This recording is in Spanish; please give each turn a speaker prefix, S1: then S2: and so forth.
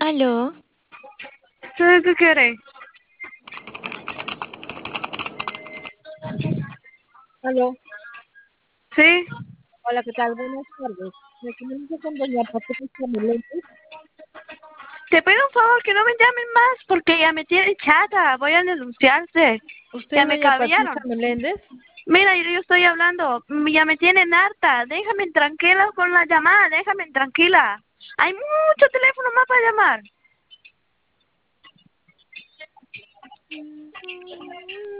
S1: Aló,
S2: ¿Sabes qué quieres?
S3: Aló,
S2: ¿Sí?
S3: hola, ¿qué tal? Buenas tardes. Me comunico con doña Patricia Meléndez.
S2: Te pido un favor que no me llamen más porque ya me tienen chata. Voy a denunciarte.
S3: ¿Usted
S2: Ya
S3: es
S2: me
S3: doña
S2: cabiaron.
S3: Patricia Meléndez?
S2: Mira, yo estoy hablando. Ya me tienen harta. Déjame tranquila con la llamada. Déjame tranquila. Hay mucho teléfono más para llamar.